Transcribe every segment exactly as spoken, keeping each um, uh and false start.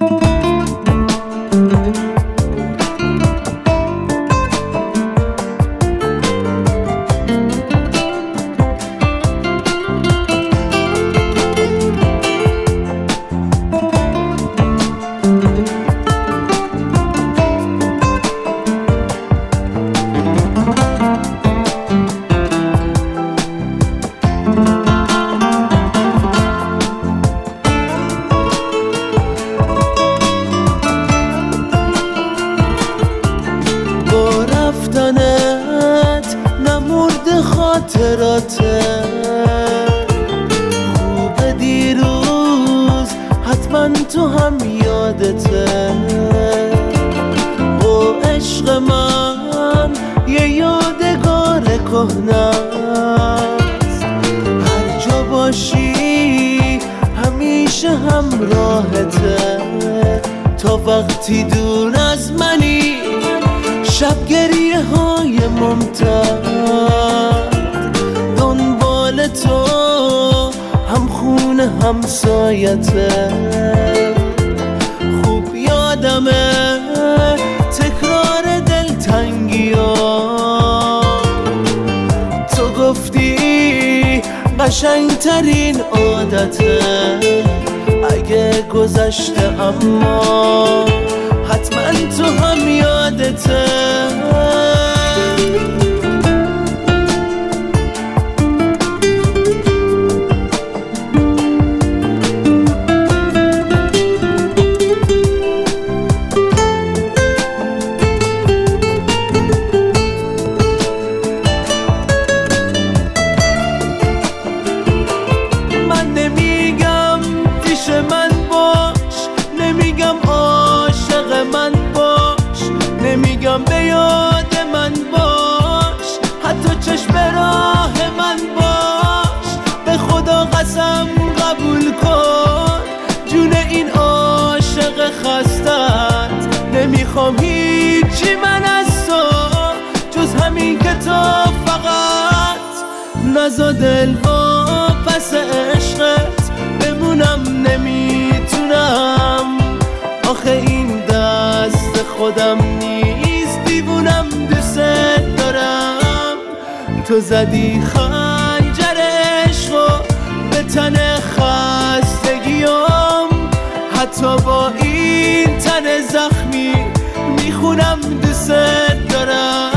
نمرد خاطراته خوب دیروز حتما تو هم یادته او عشق من یه یادگار کهنه‌ست هر جا باشی همیشه همراهته تا وقتی دور از منی شب گریه های ممتد دنبال تو هم خونه هم سایته خوب یادمه تکرار دلتنگی ها تو گفتی قشنگترین عادته اگه گذشته اما حتما تو هم یادته من نمیگم پیش من باش نمیگم عاشق من باش نمیگم به یاد من باش حتی چشم راه من باش به خدا قسم قبول کن جون این عاشق خستت نمیخوام هیچی من از تو جز همین که تو فقط نزا دل و پس عشقت بمونم نمیتونم آخه این دست خودم نیست دیوونم دوست دارم تو زدی خنجر عشقو به تن خستگیام حتی با این تن زخمی میخونم دوست دارم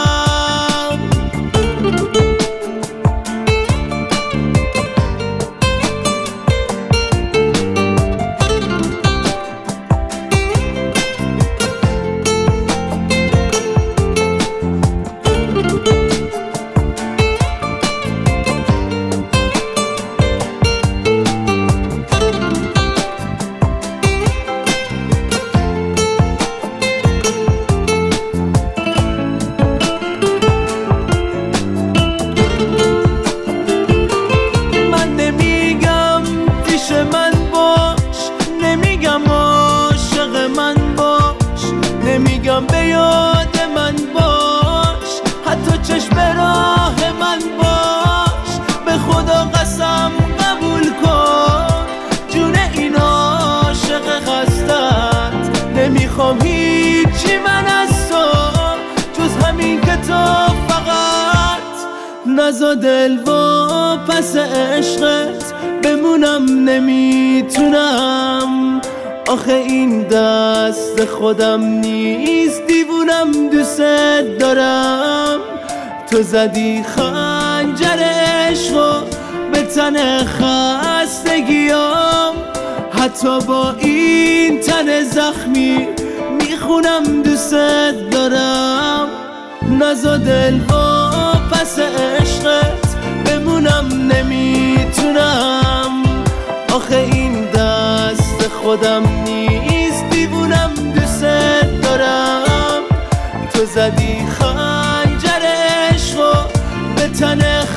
نمیگم به یاد من باش حتی چشم راه من باش به خدا قسم قبول کن جون این عاشق خستت نمیخوام هیچی من از تو جز همین که تو فقط نزا دل و پس عشقت بمونم نمیتونم آخه این دست خودم نیست دیوونم دوست دارم تو زدی خنجر عشقو به تن خستگیام حتی با این تن زخمی میخونم دوست دارم نزا دل و پس عشقت بمونم نمیتونم آخه این دست خودم نیست دیوونم دوست دارم تو زدی خنجر عشقو به تن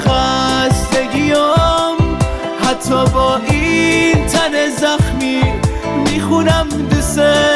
خستگیام حتی با این تن زخمی میخونم دوست